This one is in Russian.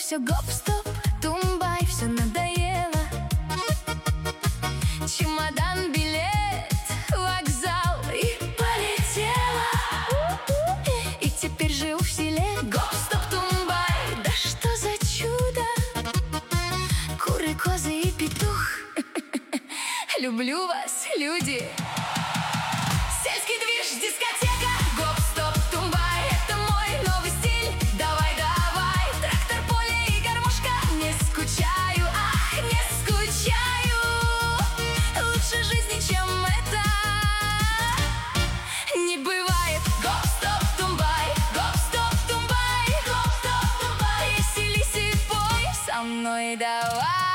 все гоп-стоп, тумбай, все надоело. Чемодан, билет, вокзал и полетела. И теперь живу в селе. Гоп-стоп, тумбай, да что за чудо! Куры, козы и петух. Люблю вас, люди! Сельский движ, дискотека. Гоп-стоп, тумбай, это мой новый стиль. Давай, давай, трактор, поле и гармошка. Не скучаю, ах, не скучаю. Лучше жизни, чем это, не бывает. Гоп-стоп, тумбай, гоп-стоп, тумбай, гоп-стоп, тумбай. Веселись и пой со мной, давай.